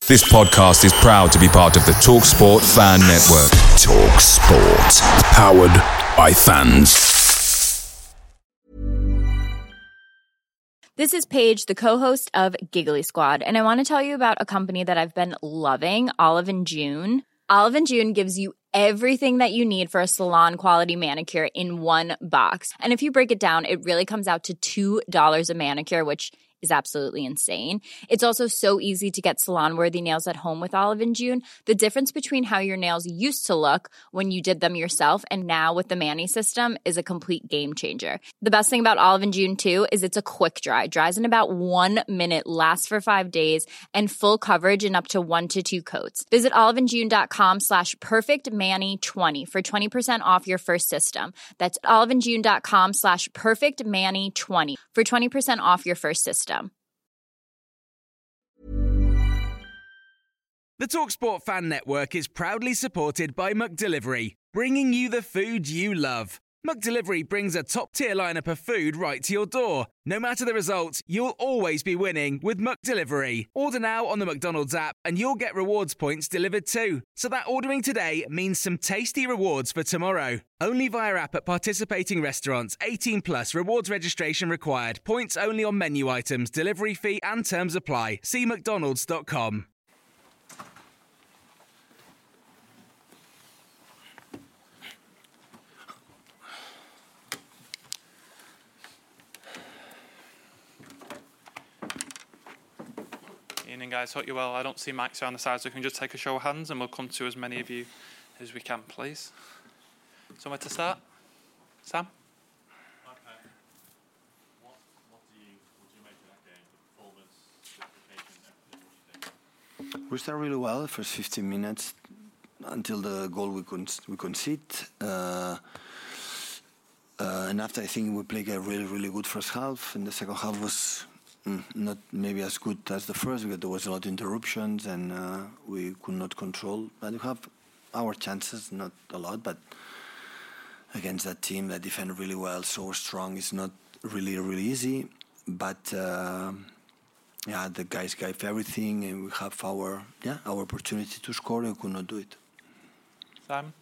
This podcast is proud to be part of the TalkSport Fan Network. TalkSport. Powered by fans. This is Paige, the co-host of Giggly Squad, and I want to tell you about a company that I've been loving, Olive & June. Olive & June gives you everything that you need for a salon-quality manicure in one box. And if you break it down, it really comes out to $2 a manicure, which is absolutely insane. It's also so easy to get salon-worthy nails at home with Olive & June. The difference between how your nails used to look when you did them yourself and now with the Mani system is a complete game changer. The best thing about Olive & June, too, is it's a quick dry. Dries in about 1 minute, lasts for 5 days, and full coverage in up to 1 to 2 coats. Visit oliveandjune.com/perfectmani20 for 20% off your first system. That's oliveandjune.com/perfectmani20 for 20% off your first system. The TalkSport Fan Network is proudly supported by McDelivery, bringing you the food you love. McDelivery brings a top-tier lineup of food right to your door. No matter the result, you'll always be winning with McDelivery. Order now on the McDonald's app and you'll get rewards points delivered too. So that ordering today means some tasty rewards for tomorrow. Only via app at participating restaurants. 18 plus. Rewards registration required. Points only on menu items. Delivery fee and terms apply. See mcdonalds.com. Evening, guys. Hope you're well. I don't see mics around the side, so we can just take a show of hands and we'll come to as many of you as we can, please. Somewhere to start? Sam? Okay. What do you make of that game? The performance, duplication, everything? What do you think? We started really well the first 15 minutes until the goal we conceded. And after, I think we played a really, really good first half, and the second half was not maybe as good as the first because there was a lot of interruptions and we could not control. But we have our chances, not a lot, but against that team that defend really well, so strong, it's not really, really easy. But the guys gave everything, and we have our opportunity to score, and we could not do it. Simon?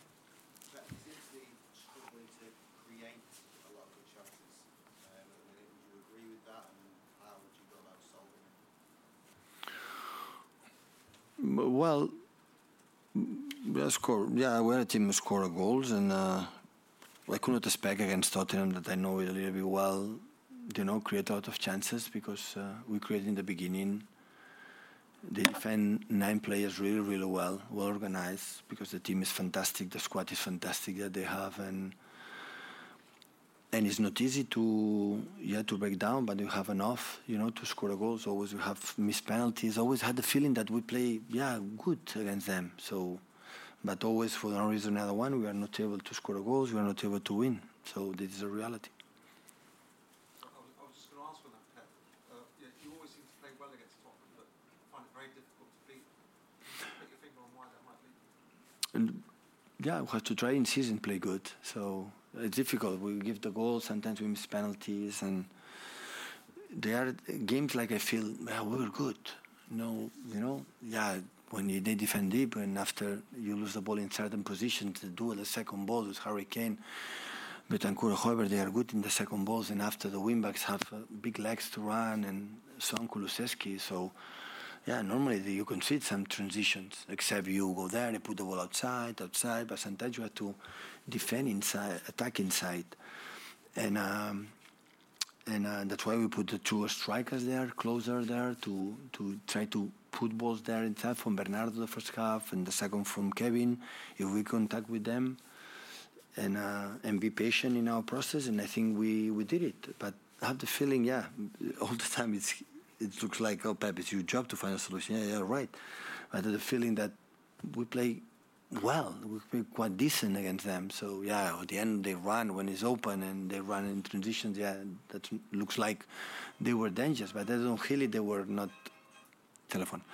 Well, we're a team who score goals, and I could not expect against Tottenham that I know it a little bit well, create a lot of chances because we created in the beginning. They defend 9 players really, really well organized because the team is fantastic, the squad is fantastic that they have, and it's not easy to break down, but you have enough, to score a goal. So always we have missed penalties. Always had the feeling that we play, good against them. So, but always for one reason or another one, we are not able to score goals. We are not able to win. So this is a reality. I was just going to ask for that, Pep. You always seem to play well against Tottenham, but find it very difficult to beat. Can you put your finger on why that might be? And we have to try in season play good. So it's difficult. We give the goals. Sometimes we miss penalties, and there are games like I feel we were good. When they defend deep, and after you lose the ball in certain positions, to do the second ball with Harry Kane, Betancourt, however, they are good in the second balls, and after the wingbacks have big legs to run, and Son Kulusevski. So, normally you concede some transitions, except you go there and put the ball outside, but sometimes you have to defend inside, attack inside. And that's why we put the 2 strikers there, closer there, to try to put balls there inside from Bernardo the first half, and the second from Kevin, if we contact with them, and be patient in our process, and I think we did it. But I have the feeling, all the time it looks like, Pep, it's your job to find a solution. Yeah, right. But I have the feeling that we play well. We play quite decent against them. So, at the end they run when it's open and they run in transitions. That looks like they were dangerous. But really they were not... Telephone.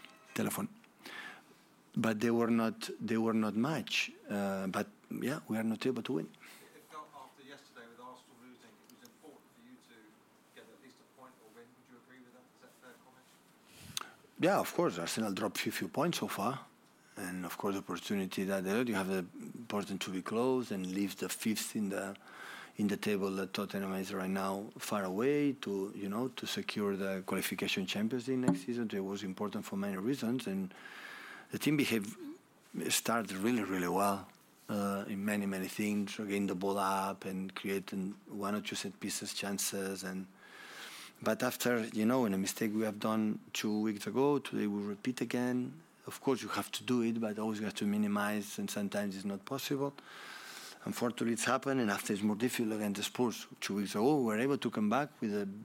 But they were not much. But, we are not able to win. It felt after yesterday with Arsenal losing, it was important for you to get at least a point or win. Would you agree with that? Is that a fair comment? Yeah, of course, Arsenal dropped a few points so far. And of course, the opportunity that you have the important to be close and leave the fifth in the table that Tottenham is right now far away to secure the qualification Champions League next season. It was important for many reasons, and the team started really, really well in many things, getting the ball up and creating one or two set pieces chances. But after, in a mistake we have done 2 weeks ago, today we repeat again. Of course, you have to do it, but always you have to minimize, and sometimes it's not possible. Unfortunately, it's happened, and after it's more difficult against the Spurs. 2 weeks ago, we were able to come back with a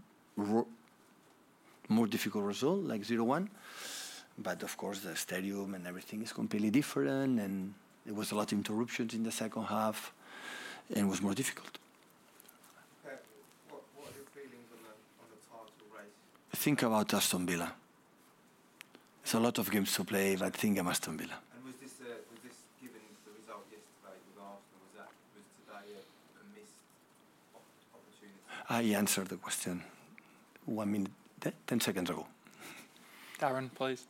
more difficult result, like 0-1. But of course, the stadium and everything is completely different, and there was a lot of interruptions in the second half, and it was more difficult. What are your feelings on the title race? Think about Aston Villa. There's a lot of games to play, but think of Aston Villa. And was this given the result yesterday with Arsenal? Was today a missed opportunity? I answered the question 1 minute, 10 seconds ago. Darren, please.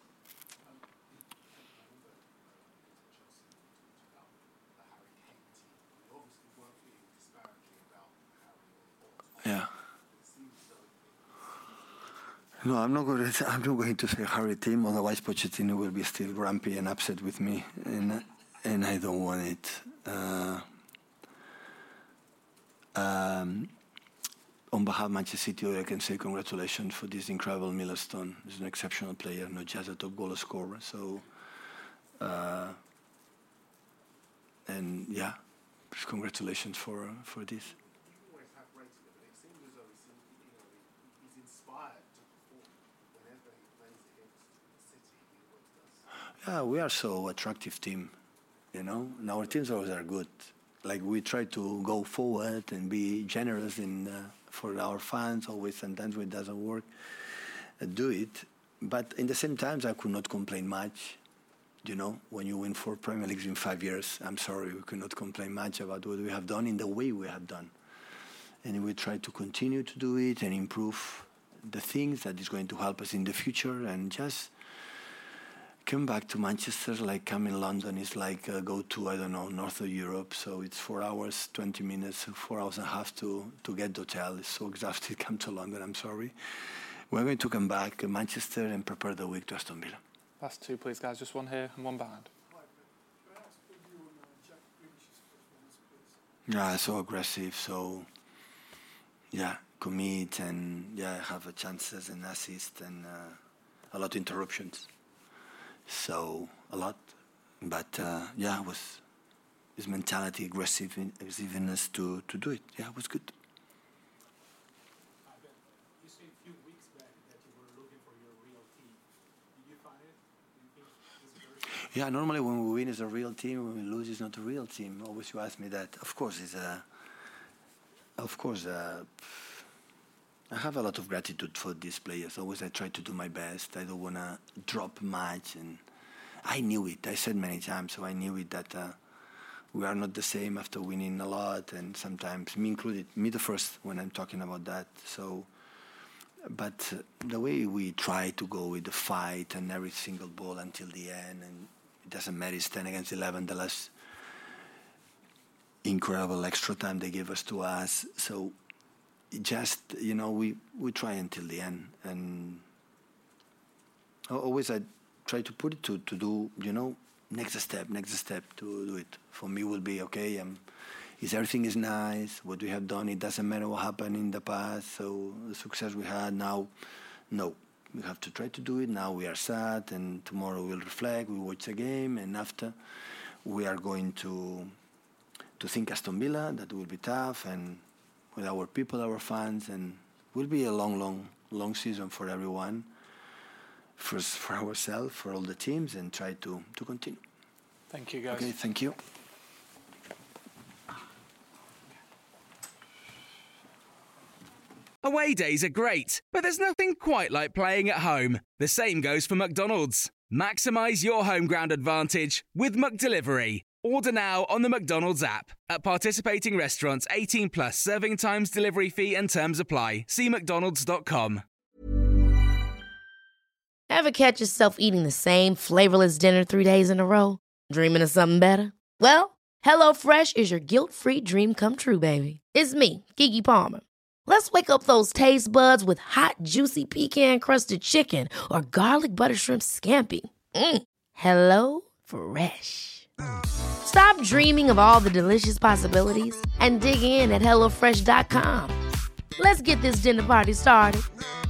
Yeah. No, I'm not going to say Harry team. Otherwise, Pochettino will be still grumpy and upset with me, and I don't want it. On behalf of Manchester City, I can say congratulations for this incredible Milestone. He's an exceptional player, not just a top goal scorer. So, and yeah, congratulations for this. Yeah, we are so attractive team, and our teams always are good. Like we try to go forward and be generous for our fans. Always, sometimes when it doesn't work, do it. But in the same times, I could not complain much. When you win 4 Premier Leagues in 5 years, I'm sorry, we could not complain much about what we have done in the way we have done. And we try to continue to do it and improve the things that is going to help us in the future, and just come back to Manchester. Like come in London is like go to, I don't know, north of Europe. So it's 4 hours, 20 minutes, 4 hours and a half to get the hotel. It's so exhausted. Come to London, I'm sorry. We're going to come back to Manchester and prepare the week to Aston Villa. Last two, please, guys. Just one here and one behind. Yeah, so aggressive. So, yeah, commit and have chances and assists and a lot of interruptions. So a lot, but was his mentality, aggressiveness to do it. Yeah, it was good. You said a few weeks back that you were looking for your real team. Did you find it? Do you think it's very... Yeah, normally when we win is a real team, when we lose is not a real team. Always you ask me that. Of course, I have a lot of gratitude for these players. Always I try to do my best. I don't want to drop much. And I knew it. I said many times, so I knew it that we are not the same after winning a lot. And sometimes, me included, me the first when I'm talking about that. So, but the way we try to go with the fight and every single ball until the end, and it doesn't matter, it's 10 against 11, the last incredible extra time they gave to us. So, just, we try until the end, and always I try to put it to do, next step to do it. For me will be, okay, everything is nice, what we have done, it doesn't matter what happened in the past, so the success we had now, no, we have to try to do it. Now we are sad, and tomorrow we'll reflect, we'll watch the game, and after we are going to think Aston Villa, that will be tough, and with our people, our fans, and will be a long season for everyone. First for ourselves, for all the teams, and try to continue. Thank you, guys. Okay, thank you. Away days are great, but there's nothing quite like playing at home. The same goes for McDonald's. Maximise your home ground advantage with McDelivery. Order now on the McDonald's app. At participating restaurants, 18 plus serving times, delivery fee and terms apply. See mcdonalds.com. Ever catch yourself eating the same flavorless dinner 3 days in a row? Dreaming of something better? Well, HelloFresh is your guilt-free dream come true, baby. It's me, Keke Palmer. Let's wake up those taste buds with hot, juicy pecan-crusted chicken or garlic butter shrimp scampi. Hello Fresh. Stop dreaming of all the delicious possibilities and dig in at HelloFresh.com. Let's get this dinner party started.